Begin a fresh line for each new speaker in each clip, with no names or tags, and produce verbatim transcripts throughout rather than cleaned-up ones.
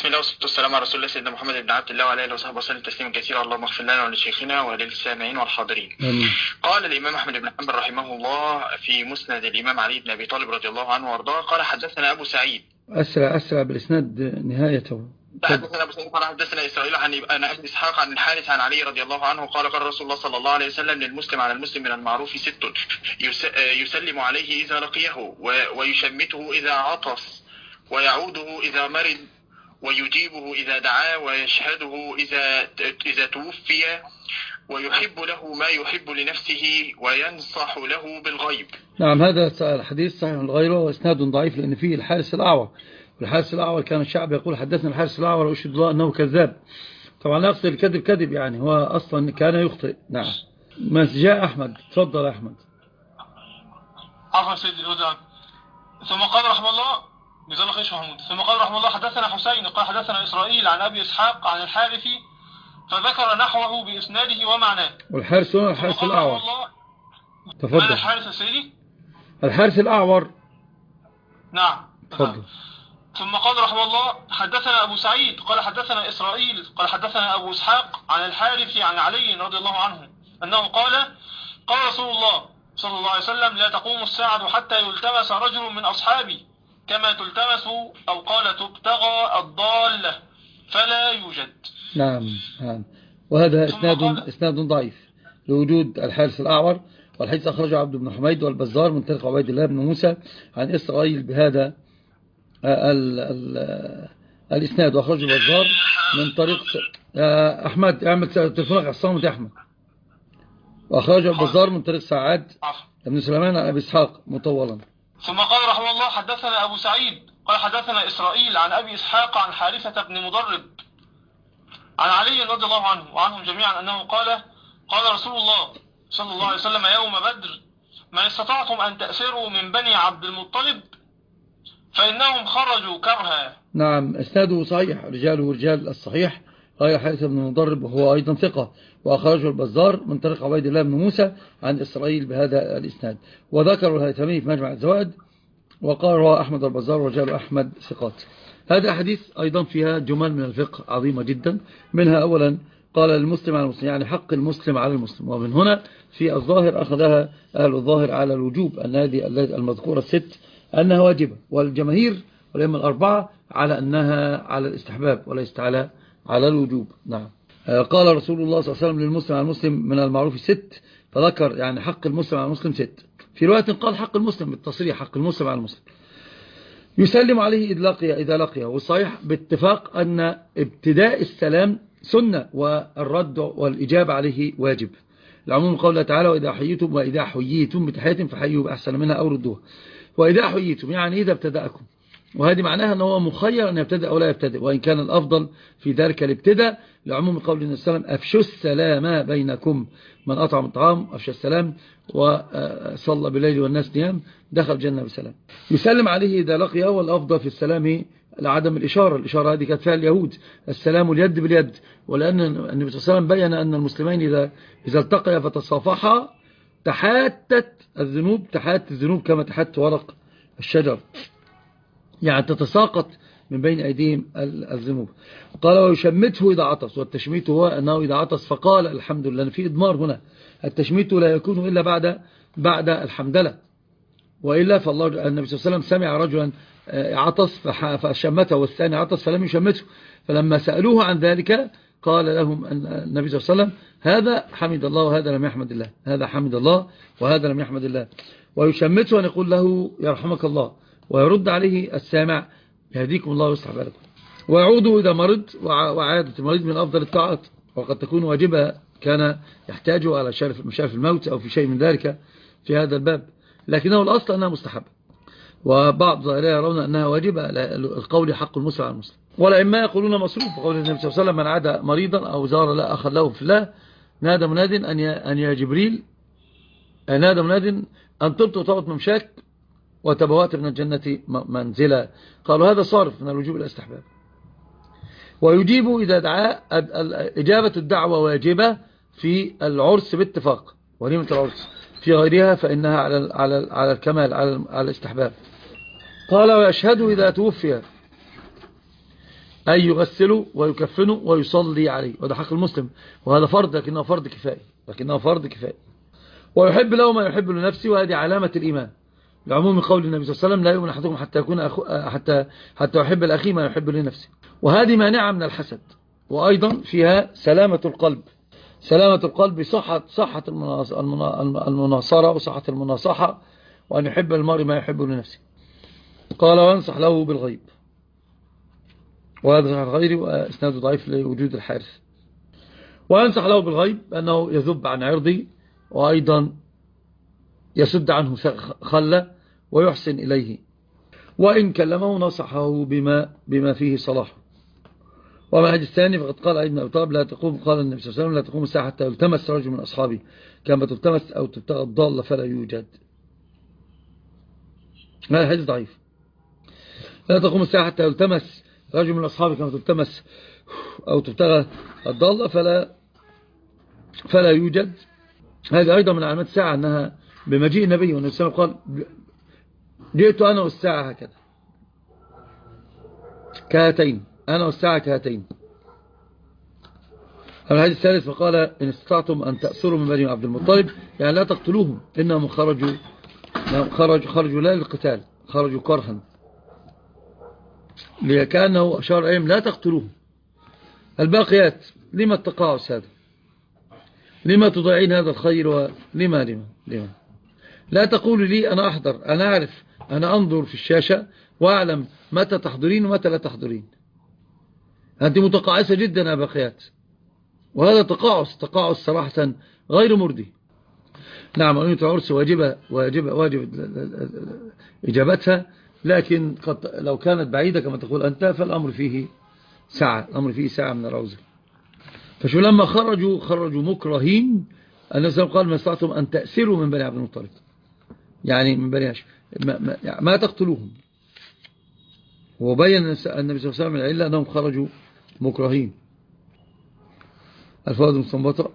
بسم الله والصلاة والسلام على رسول الله سيدنا محمد بن عبد الله وعلى آله وصحبه وسلم تسليما كثيرا. اللهم اغفر لنا ولشيخنا وللسامعين والحاضرين.
آمين.
قال الإمام أحمد بن حنبل رحمه الله في مسند الإمام علي بن أبي طالب رضي الله عنه وارضاه قال حدثنا أبو سعيد.
أسرع أسرع بالإسناد نهايته.
حدثنا أبو سعيد قال حدثنا إسرائيل عن أبي إسحاق عن الحارث عن علي رضي الله عنه قال قال رسول الله صلى الله عليه وسلم للمسلم على المسلم من المعروف ست يسلم عليه إذا لقيه ويشمته إذا عطس ويعوده إذا مرض ويجيبه إذا دعاه ويشهده إذا إذا توفي ويحب له ما يحب لنفسه وينصح له بالغيب.
نعم، هذا الحديث صحيح لغيره وإسناد ضعيف لأن فيه الحارث الأعور، والحارث الأعور كان الشعب يقول حدثنا الحارث الأعور وأشهد الله أنه كذاب. طبعا لا يقصد الكذب كذب، يعني هو أصلا كان يخطئ. نعم. ما جاء أحمد، تفضل أحمد.
عفوا سيدي الهدى. ثم قال رحمه الله جزاه خير محمود. ثم قال رحمه الله حدثنا حسين قال حدثنا إسرائيل عن أبي إسحاق عن الحارث فذكر نحوه بإسناده ومعناه.
والحارث هو الحارث الأعور. تفضل.
من الحارث السيدي؟
الحارث الأعور.
نعم.
تفضل.
ثم قال رحمه الله حدثنا أبو سعيد قال حدثنا إسرائيل قال حدثنا أبو إسحاق عن الحارث عن علي رضي الله عنه أنه قال قال رسول الله صلى الله عليه وسلم لا تقوم الساعة حتى يلتمس رجل من أصحابي كما تلتمس أو قال تبتغى الضالة فلا يوجد.
نعم نعم. وهذا إسناد إسناد ضعيف لوجود الحارث الأعور، والحديث أخرجه عبد بن حميد والبزار من طريق عبيد الله بن موسى عن إسرائيل بهذا ال ال الإسناد، وأخرجه البزار من طريق أحمد. اعمل تلفونك على الصامت يا أحمد. وأخرجه البزار من طريق سعاد بن سليمان عن أبي إسحاق مطولا.
ثم قال رحمه الله حدثنا أبو سعيد قال حدثنا إسرائيل عن أبي إسحاق عن حارثة بن مضرب عن علي رضي الله عنه وعنهم جميعا أنه قال قال رسول الله صلى الله عليه وسلم يوم بدر ما استطعتم أن تأسروا من بني عبد المطلب فإنهم خرجوا كرها.
نعم، إسناده صحيح، رجاله رجال الصحيح غير حارثة بن مضرب وهو أيضا ثقة، وأخرجه البزار من طريق عبيد الله بن موسى عن إسرائيل بهذا الإسناد. وذكروا الهيثمي في مجمع الزوائد وقال رواه أحمد والبزار ورجال أحمد ثقات. هذا حديث أيضا فيها جمل من الفقه عظيمة جدا، منها أولا قال المسلم على المسلم، يعني حق المسلم على المسلم، ومن هنا في الظاهر أخذها أهل الظاهر على الوجوب، أن هذه المذكورة الست أنها واجبة، والجماهير والأئمة الأربعة على أنها على الاستحباب وليست على على الوجوب. نعم. قال رسول الله صلى الله عليه وسلم للمسلم على المسلم من المعروف ست، فذكر يعني حق المسلم على المسلم ست. في رواية قال حق المسلم بالتصريح، حق المسلم على المسلم يسلم عليه إذا لقي إذا لقيه. والصحيح باتفاق أن ابتداء السلام سنة والرد والإجابة عليه واجب، العموم قوله تعالى وإذا حييتم وإذا حييتم بتحية فحيوا بأحسن منها أو ردوها. وإذا حييتم يعني إذا ابتدأكم، وهذه معناها أنه مخير أن يبتدأ أو لا يبتدأ، وإن كان الأفضل في ذلك الابتداء، لعموم قول النبي صلى الله عليه وسلم أفشوا السلام بينكم، من أطعم الطعام أفشى السلام وصلى بالليل والناس نيام دخل الجنة بسلام. يسلم عليه إذا لقيه، والأفضل في السلام لعدم الإشارة، الإشارة هذه كانت فيها اليهود، السلام اليد باليد، ولأن النبي صلى الله عليه وسلم بيّن أن المسلمين إذا إذا التقيا فتصافحا تحاتت الذنوب تحات الذنوب كما تحت ورق الشجر، يعني تتساقط من بين أيديهم الذنوب. قال ويشمته إذا عطس، والتشميت هو أنه إذا عطس فقال الحمد لله، في إضمار هنا، التشميت لا يكون إلا بعد بعد الحمدلة، وإلا فالله النبي صلى الله عليه وسلم سمع رجلا عطس فشمته والثاني عطس فلم يشمته، فلما سألوه عن ذلك قال لهم النبي صلى الله عليه وسلم هذا حمد الله وهذا لم يحمد الله، هذا حمد الله وهذا لم يحمد الله. ويشمته أن يقول له يرحمك الله، ويرد عليه السامع يهديكم الله ويصلح بالكم. ويعود إذا مرض، وعادة المريض من أفضل الطاعات، وقد تكون واجبة كان يحتاج على مشارف الموت أو في شيء من ذلك في هذا الباب، لكنه الأصل أنها مستحبة، وبعض ظاهرية يرون أنها واجبة، القول حق المسلم على المسلم. والأئمة يقولون مصروف، وقول النبي صلى الله عليه وسلم من عاد مريضا أو زار لا أخذ له في الله نادى مناد أن يا أن يا جبريل نادى مناد أن طبت وطابت ممشاك وتبوات من الجنة منزلا. قالوا هذا صارف من الوجوب إلى الاستحباب. ويجيب إذا دعا، إجابة الدعوة واجبة في العرس باتفاق، وليمة العرس في غيرها فإنها على على على الكمال، على على الاستحباب. قال ويشهد إذا توفي، أي يغسله ويكفنه ويصلي عليه، وده حق المسلم، وهذا فرض لكنه فرض كفاية لكنه فرض كفاية ويحب له ما يحب لنفسه، وهذه علامة الإيمان لعموم قول النبي صلى الله عليه وسلم لا يؤمن أحدكم حتى يكون أخو حتى حتى يحب الأخي ما يحب لنفسه. وهذه مانعة من الحسد، وأيضا فيها سلامة القلب، سلامة القلب صحة صحة المناصرة وصحة المناصحة، وأن يحب المرء ما يحب لنفسه. قال وانصح له بالغيب، وهذا صحيح غيري وإسناده ضعيف لوجود الحارث. وينصح له بالغيب أنه يذب عن عرضه، وأيضا يسد عنه خلة ويحسن إليه، وإن كلمه نصحه بما, بما فيه صلاح. وما الحديث الثاني فقد قال ابن أبي طالب لا تقوم قال النبي صلى الله عليه وسلم لا تقوم الساعة حتى يلتمس رجل من أصحابه كما تلتمس أو تبتغى الضالة فلا يوجد. هذا الحديث ضعيف. لا تقوم الساعة حتى يلتمس رجل من أصحابه كما تلتمس أو تبتغى الضالة فلا فلا يوجد. هذا أيضا من علامات الساعة أنها بمجيء النبي، والنبي صلى الله عليه وسلم قال جئت أنا والساعة هكذا كهاتين، أنا والساعة كهاتين. الحديث الثالث فقال إن استطعتم أن تأسروا من بني عبد المطلب، يعني لا تقتلوهم إنهم خرجوا خرجوا خرجوا لا للقتال، خرجوا كرها، لكأنه أشار أيهم لا تقتلوهم. الباقيات لما التقاعس هذا؟ لما تضيعين هذا الخير؟ ولما لما لما لا تقول لي أنا أحضر، أنا أعرف، أنا أنظر في الشاشة وأعلم متى تحضرين ومتى لا تحضرين. أنت متقاعسة جدا يا باقيات، وهذا تقاعس تقاعس صراحة غير مرضي. نعم أنية العرس واجبة واجب واجب إجابتها، لكن قد لو كانت بعيدة كما تقول أنت فالأمر فيه ساعة، الأمر فيه ساعة من العوزة. فشو لما خرجوا خرجوا مكرهين، النبي قال ما استطعتم أن تأسروا من بني عبد المطلب، يعني من بني هاشم ما, ما, يعني ما تقتلوهم. وبين النبي صلى الله عليه وسلم العلة أنهم خرجوا مكرهين. الفوائد المستنبطة: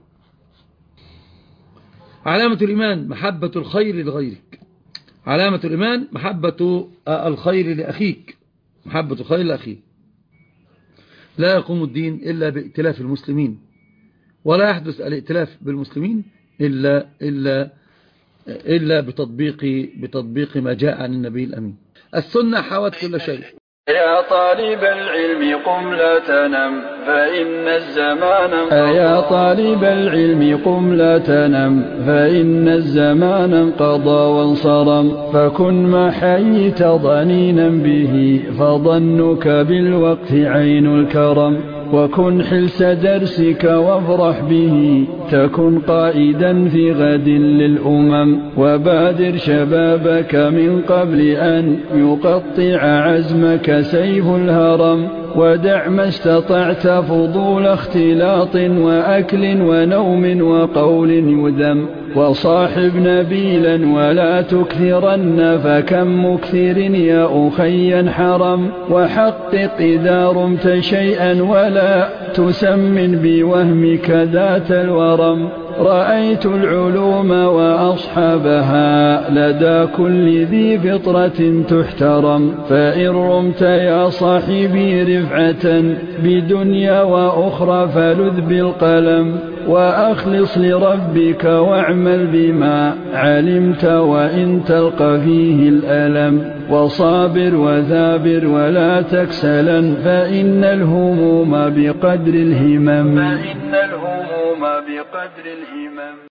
علامة الإيمان محبة الخير لغيرك، علامة الإيمان محبة الخير لأخيك، محبة الخير لأخيك. لا يقوم الدين إلا بائتلاف المسلمين، ولا يحدث الائتلاف بالمسلمين إلا, إلا, إلا بتطبيق, بتطبيق ما جاء عن النبي الأمين. السنة حوت كل شيء.
يا طالب العلم قم لا تنم فإن الزمان انقضى. يا طالب العلم قم لا تنم فإن الزمان انقضى وانصرم، فكن ما حييت ضنينا به فظنك بالوقت عين الكرم، وكن حلس درسك وافرح به تكن قائدا في غد للأمم، وبادر شبابك من قبل أن يقطع عزمك سيف الهرم، ودع ما استطعت فضول اختلاط وأكل ونوم وقول يذم، وصاحب نبيلا ولا تكثرن فكم مكثر يا أخي حرم، وحقق إذا رمت شيئا ولا تسمن بوهمك ذات الورم، رأيت العلوم وأصحابها لدى كل ذي فطرة تحترم، فإن رمت يا صاحبي رفعة بدنيا وأخرى فلذ بالقلم، وأخلص لربك واعمل بما علمت وإن تلقى فيه الألم، وصابر وثابر ولا تكسلا فإن الهموم بقدر الهمم، فإن الهموم بقدر الهمم.